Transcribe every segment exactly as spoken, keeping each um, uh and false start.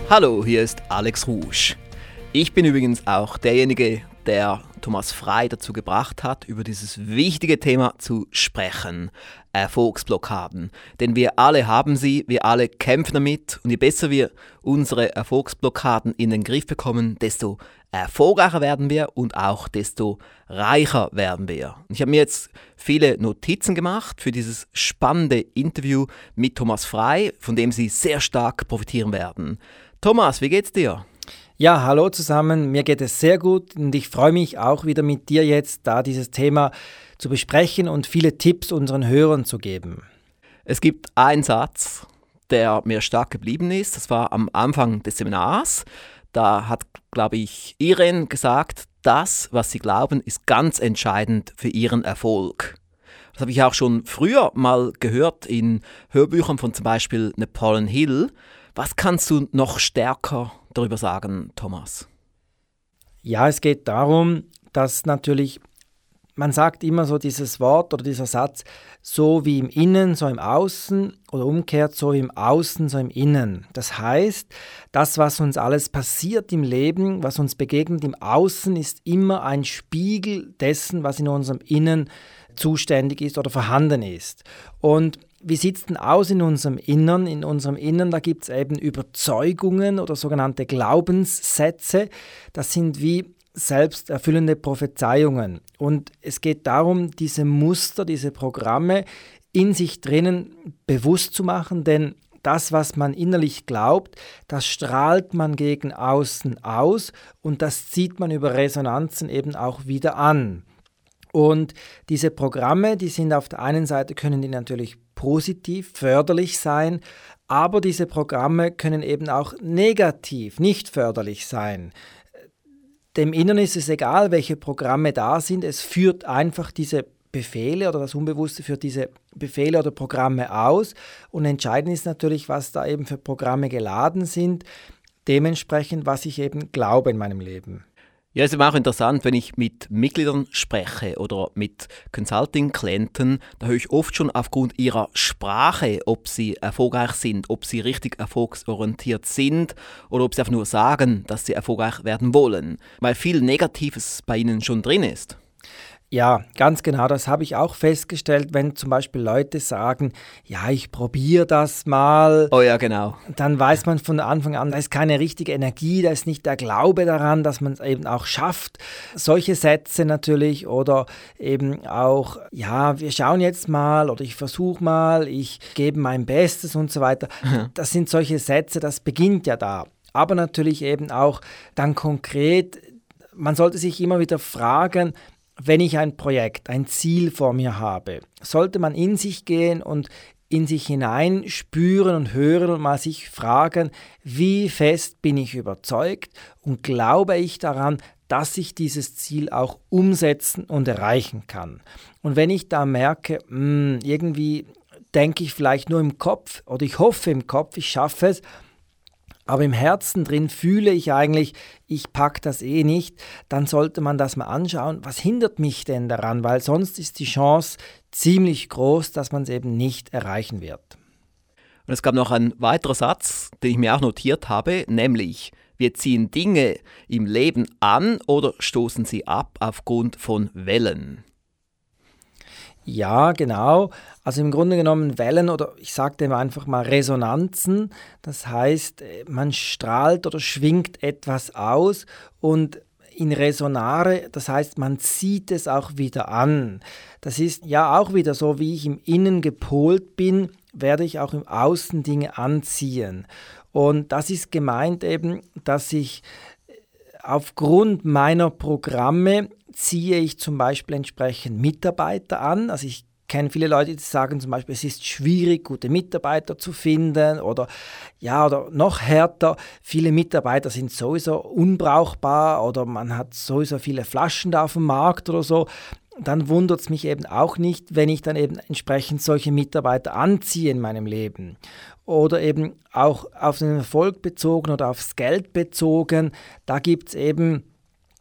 Hallo, hier ist Alex Rouge. Ich bin übrigens auch derjenige, der Thomas Frey dazu gebracht hat, über dieses wichtige Thema zu sprechen, Erfolgsblockaden. Denn wir alle haben sie, wir alle kämpfen damit und je besser wir unsere Erfolgsblockaden in den Griff bekommen, desto erfolgreicher werden wir und auch desto reicher werden wir. Ich habe mir jetzt viele Notizen gemacht für dieses spannende Interview mit Thomas Frey, von dem Sie sehr stark profitieren werden. Thomas, wie geht's dir? Ja, hallo zusammen, mir geht es sehr gut und ich freue mich auch wieder mit dir jetzt da dieses Thema zu besprechen und viele Tipps unseren Hörern zu geben. Es gibt einen Satz, der mir stark geblieben ist, das war am Anfang des Seminars. Da hat, glaube ich, Irene gesagt, das, was sie glauben, ist ganz entscheidend für ihren Erfolg. Das habe ich auch schon früher mal gehört in Hörbüchern von zum Beispiel Napoleon Hill. Was kannst du noch stärker darüber sagen, Thomas? Ja, es geht darum, dass natürlich, man sagt immer so dieses Wort oder dieser Satz, so wie im Innen, so im Außen oder umgekehrt, so im Außen, so im Innen. Das heißt, das, was uns alles passiert im Leben, was uns begegnet im Außen, ist immer ein Spiegel dessen, was in unserem Innen zuständig ist oder vorhanden ist. Und wie sieht es denn aus in unserem Innern? In unserem Innern, da gibt es eben Überzeugungen oder sogenannte Glaubenssätze. Das sind wie selbsterfüllende Prophezeiungen. Und es geht darum, diese Muster, diese Programme in sich drinnen bewusst zu machen, denn das, was man innerlich glaubt, das strahlt man gegen außen aus und das zieht man über Resonanzen eben auch wieder an. Und diese Programme, die sind auf der einen Seite, können die natürlich positiv, förderlich sein, aber diese Programme können eben auch negativ, nicht förderlich sein. Dem Inneren ist es egal, welche Programme da sind, es führt einfach diese Befehle oder das Unbewusste führt diese Befehle oder Programme aus und entscheidend ist natürlich, was da eben für Programme geladen sind, dementsprechend, was ich eben glaube in meinem Leben. Ja, es ist auch interessant, wenn ich mit Mitgliedern spreche oder mit Consulting-Klienten, da höre ich oft schon aufgrund ihrer Sprache, ob sie erfolgreich sind, ob sie richtig erfolgsorientiert sind oder ob sie einfach nur sagen, dass sie erfolgreich werden wollen, weil viel Negatives bei ihnen schon drin ist. Ja, ganz genau, das habe ich auch festgestellt, wenn zum Beispiel Leute sagen, ja, ich probiere das mal. Oh ja, genau. Dann weiß man von Anfang an, da ist keine richtige Energie, da ist nicht der Glaube daran, dass man es eben auch schafft. Solche Sätze natürlich oder eben auch, ja, wir schauen jetzt mal oder ich versuche mal, ich gebe mein Bestes und so weiter. Das sind solche Sätze, das beginnt ja da. Aber natürlich eben auch dann konkret, man sollte sich immer wieder fragen, wenn ich ein Projekt, ein Ziel vor mir habe, sollte man in sich gehen und in sich hinein spüren und hören und mal sich fragen, wie fest bin ich überzeugt und glaube ich daran, dass ich dieses Ziel auch umsetzen und erreichen kann. Und wenn ich da merke, mh, irgendwie denke ich vielleicht nur im Kopf oder ich hoffe im Kopf, ich schaffe es, aber im Herzen drin fühle ich eigentlich, ich packe das eh nicht, dann sollte man das mal anschauen, was hindert mich denn daran, weil sonst ist die Chance ziemlich groß, dass man es eben nicht erreichen wird. Und es gab noch einen weiteren Satz, den ich mir auch notiert habe, nämlich, wir ziehen Dinge im Leben an oder stoßen sie ab aufgrund von Wellen. Ja, genau. Also im Grunde genommen Wellen oder ich sage dem einfach mal Resonanzen. Das heißt, man strahlt oder schwingt etwas aus und in Resonare, das heißt, man zieht es auch wieder an. Das ist ja auch wieder so, wie ich im Innen gepolt bin, werde ich auch im Außen Dinge anziehen. Und das ist gemeint eben, dass ich aufgrund meiner Programme ziehe ich zum Beispiel entsprechend Mitarbeiter an. Also ich kenne viele Leute, die sagen zum Beispiel, es ist schwierig, gute Mitarbeiter zu finden oder ja, oder noch härter, viele Mitarbeiter sind sowieso unbrauchbar oder man hat sowieso viele Flaschen da auf dem Markt oder so. Dann wundert es mich eben auch nicht, wenn ich dann eben entsprechend solche Mitarbeiter anziehe in meinem Leben. Oder eben auch auf den Erfolg bezogen oder aufs Geld bezogen, da gibt es eben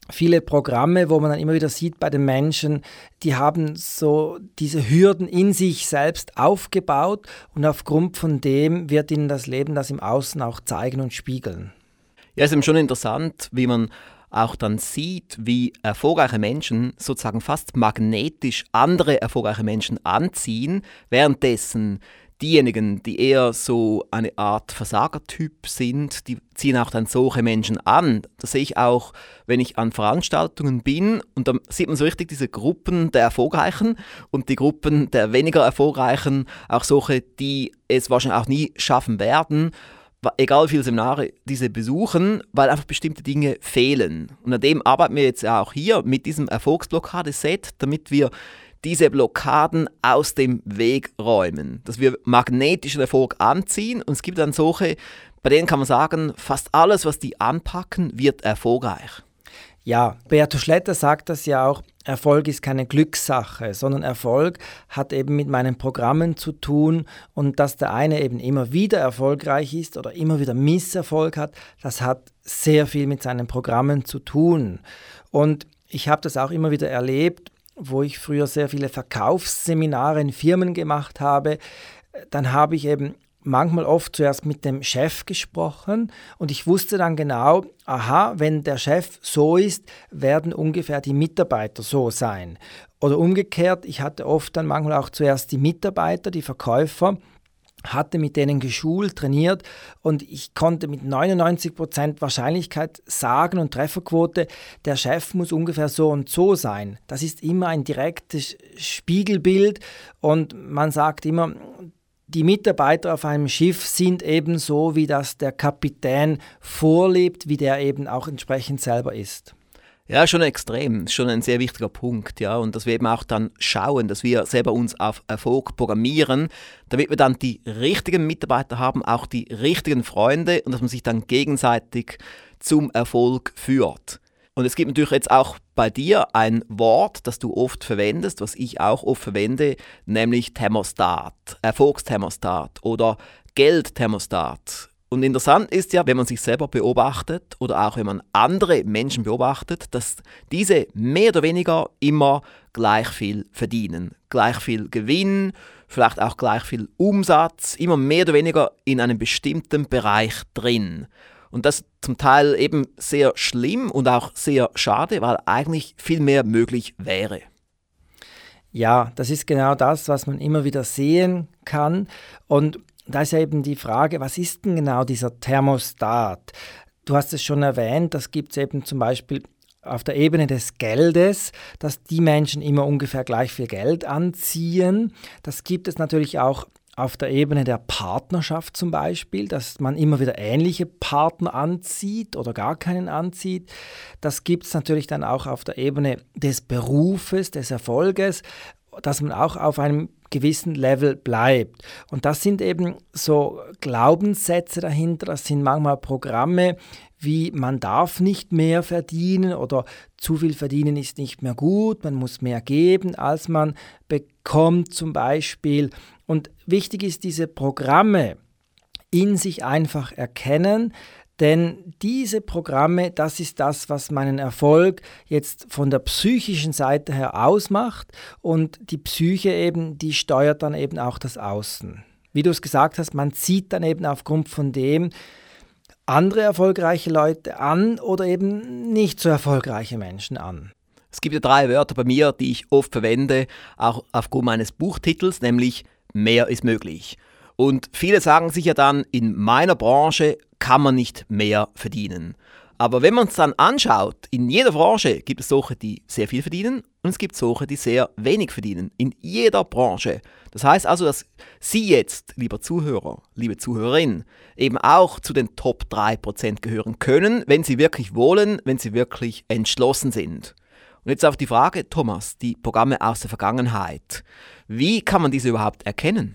viele Programme, wo man dann immer wieder sieht bei den Menschen, die haben so diese Hürden in sich selbst aufgebaut und aufgrund von dem wird ihnen das Leben das im Außen auch zeigen und spiegeln. Ja, es ist eben schon interessant, wie man auch dann sieht, wie erfolgreiche Menschen sozusagen fast magnetisch andere erfolgreiche Menschen anziehen, währenddessen diejenigen, die eher so eine Art Versagertyp sind, die ziehen auch dann solche Menschen an. Das sehe ich auch, wenn ich an Veranstaltungen bin und dann sieht man so richtig diese Gruppen der Erfolgreichen und die Gruppen der weniger Erfolgreichen, auch solche, die es wahrscheinlich auch nie schaffen werden, egal wie viele Seminare diese besuchen, weil einfach bestimmte Dinge fehlen. Und an dem arbeiten wir jetzt auch hier mit diesem Erfolgsblockade-Set, damit wir diese Blockaden aus dem Weg räumen, dass wir magnetischen Erfolg anziehen und es gibt dann solche, bei denen kann man sagen, fast alles, was die anpacken, wird erfolgreich. Ja, Beato Schletter sagt das ja auch, Erfolg ist keine Glückssache, sondern Erfolg hat eben mit meinen Programmen zu tun und dass der eine eben immer wieder erfolgreich ist oder immer wieder Misserfolg hat, das hat sehr viel mit seinen Programmen zu tun. Und ich habe das auch immer wieder erlebt, wo ich früher sehr viele Verkaufsseminare in Firmen gemacht habe, dann habe ich eben manchmal oft zuerst mit dem Chef gesprochen und ich wusste dann genau, aha, wenn der Chef so ist, werden ungefähr die Mitarbeiter so sein. Oder umgekehrt, ich hatte oft dann manchmal auch zuerst die Mitarbeiter, die Verkäufer, hatte mit denen geschult, trainiert und ich konnte mit neunundneunzig Prozent Wahrscheinlichkeit sagen und Trefferquote, der Chef muss ungefähr so und so sein. Das ist immer ein direktes Spiegelbild und man sagt immer, die Mitarbeiter auf einem Schiff sind eben so, wie das der Kapitän vorlebt, wie der eben auch entsprechend selber ist. Ja, schon extrem, schon ein sehr wichtiger Punkt, ja, und dass wir eben auch dann schauen, dass wir selber uns auf Erfolg programmieren, damit wir dann die richtigen Mitarbeiter haben, auch die richtigen Freunde und dass man sich dann gegenseitig zum Erfolg führt. Und es gibt natürlich jetzt auch bei dir ein Wort, das du oft verwendest, was ich auch oft verwende, nämlich Thermostat, Erfolgsthermostat oder Geldthermostat. Und interessant ist ja, wenn man sich selber beobachtet oder auch wenn man andere Menschen beobachtet, dass diese mehr oder weniger immer gleich viel verdienen. Gleich viel Gewinn, vielleicht auch gleich viel Umsatz, immer mehr oder weniger in einem bestimmten Bereich drin. Und das ist zum Teil eben sehr schlimm und auch sehr schade, weil eigentlich viel mehr möglich wäre. Ja, das ist genau das, was man immer wieder sehen kann. Und da ist ja eben die Frage, was ist denn genau dieser Thermostat? Du hast es schon erwähnt, das gibt es eben zum Beispiel auf der Ebene des Geldes, dass die Menschen immer ungefähr gleich viel Geld anziehen. Das gibt es natürlich auch auf der Ebene der Partnerschaft zum Beispiel, dass man immer wieder ähnliche Partner anzieht oder gar keinen anzieht. Das gibt es natürlich dann auch auf der Ebene des Berufes, des Erfolges, dass man auch auf einem gewissen Level bleibt. Und das sind eben so Glaubenssätze dahinter, das sind manchmal Programme, wie man darf nicht mehr verdienen oder zu viel verdienen ist nicht mehr gut, man muss mehr geben, als man bekommt zum Beispiel. Und wichtig ist, diese Programme in sich einfach erkennen, denn diese Programme, das ist das, was meinen Erfolg jetzt von der psychischen Seite her ausmacht und die Psyche eben, die steuert dann eben auch das Außen. Wie du es gesagt hast, man zieht dann eben aufgrund von dem andere erfolgreiche Leute an oder eben nicht so erfolgreiche Menschen an. Es gibt ja drei Wörter bei mir, die ich oft verwende, auch aufgrund meines Buchtitels, nämlich mehr ist möglich. Und viele sagen sich ja dann, in meiner Branche kann man nicht mehr verdienen. Aber wenn man es dann anschaut, in jeder Branche gibt es solche, die sehr viel verdienen und es gibt solche, die sehr wenig verdienen. In jeder Branche. Das heißt also, dass Sie jetzt, lieber Zuhörer, liebe Zuhörerin, eben auch zu den Top drei Prozent gehören können, wenn Sie wirklich wollen, wenn Sie wirklich entschlossen sind. Und jetzt auf die Frage, Thomas, die Programme aus der Vergangenheit. Wie kann man diese überhaupt erkennen?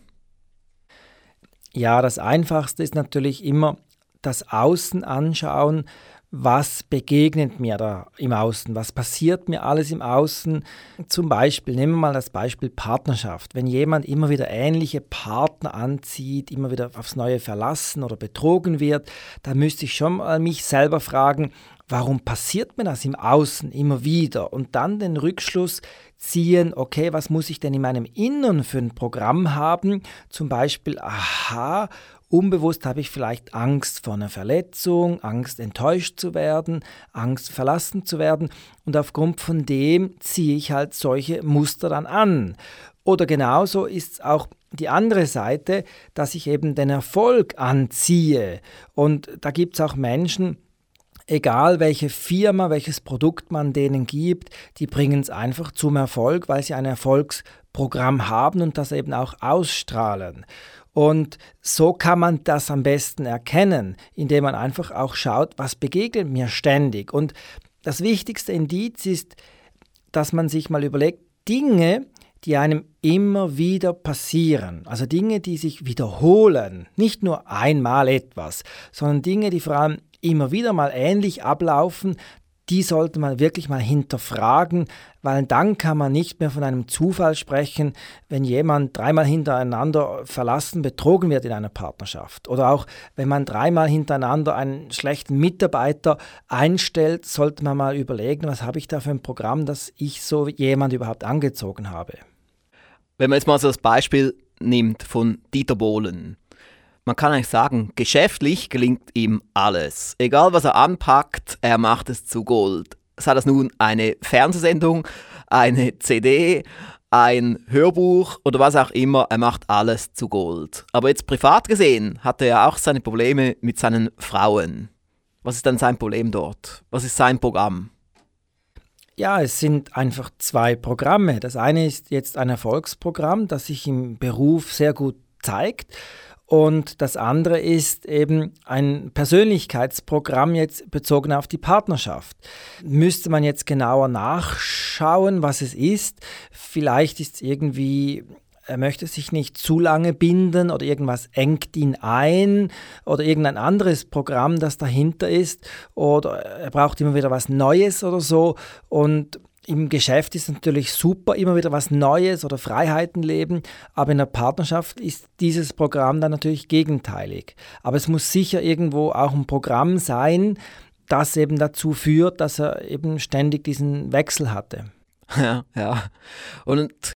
Ja, das Einfachste ist natürlich immer das Außen anschauen, was begegnet mir da im Außen, was passiert mir alles im Außen. Zum Beispiel, nehmen wir mal das Beispiel Partnerschaft. Wenn jemand immer wieder ähnliche Partner anzieht, immer wieder aufs Neue verlassen oder betrogen wird, dann müsste ich schon mal mich selber fragen, warum passiert mir das im Außen immer wieder? Und dann den Rückschluss ziehen, okay, was muss ich denn in meinem Innern für ein Programm haben? Zum Beispiel, aha, unbewusst habe ich vielleicht Angst vor einer Verletzung, Angst enttäuscht zu werden, Angst verlassen zu werden und aufgrund von dem ziehe ich halt solche Muster dann an. Oder genauso ist es auch die andere Seite, dass ich eben den Erfolg anziehe. Und da gibt es auch Menschen, egal welche Firma, welches Produkt man denen gibt, die bringen es einfach zum Erfolg, weil sie ein Erfolgsprogramm haben und das eben auch ausstrahlen. Und so kann man das am besten erkennen, indem man einfach auch schaut, was begegnet mir ständig. Und das wichtigste Indiz ist, dass man sich mal überlegt, Dinge, die einem immer wieder passieren, also Dinge, die sich wiederholen, nicht nur einmal etwas, sondern Dinge, die vor allem immer wieder mal ähnlich ablaufen, die sollte man wirklich mal hinterfragen, weil dann kann man nicht mehr von einem Zufall sprechen, wenn jemand dreimal hintereinander verlassen, betrogen wird in einer Partnerschaft. Oder auch, wenn man dreimal hintereinander einen schlechten Mitarbeiter einstellt, sollte man mal überlegen, was habe ich da für ein Programm, dass ich so jemand überhaupt angezogen habe. Wenn man jetzt mal so das Beispiel nimmt von Dieter Bohlen. Man kann eigentlich sagen, geschäftlich gelingt ihm alles. Egal was er anpackt, er macht es zu Gold. Sei das nun eine Fernsehsendung, eine C D, ein Hörbuch oder was auch immer, er macht alles zu Gold. Aber jetzt privat gesehen hat er ja auch seine Probleme mit seinen Frauen. Was ist dann sein Problem dort? Was ist sein Programm? Ja, es sind einfach zwei Programme. Das eine ist jetzt ein Erfolgsprogramm, das sich im Beruf sehr gut zeigt. Und das andere ist eben ein Persönlichkeitsprogramm jetzt bezogen auf die Partnerschaft. Müsste man jetzt genauer nachschauen, was es ist. Vielleicht ist es irgendwie, er möchte sich nicht zu lange binden oder irgendwas engt ihn ein oder irgendein anderes Programm, das dahinter ist. Oder er braucht immer wieder was Neues oder so. Und im Geschäft ist es natürlich super, immer wieder was Neues oder Freiheiten leben, aber in der Partnerschaft ist dieses Programm dann natürlich gegenteilig. Aber es muss sicher irgendwo auch ein Programm sein, das eben dazu führt, dass er eben ständig diesen Wechsel hatte. Ja, ja. Und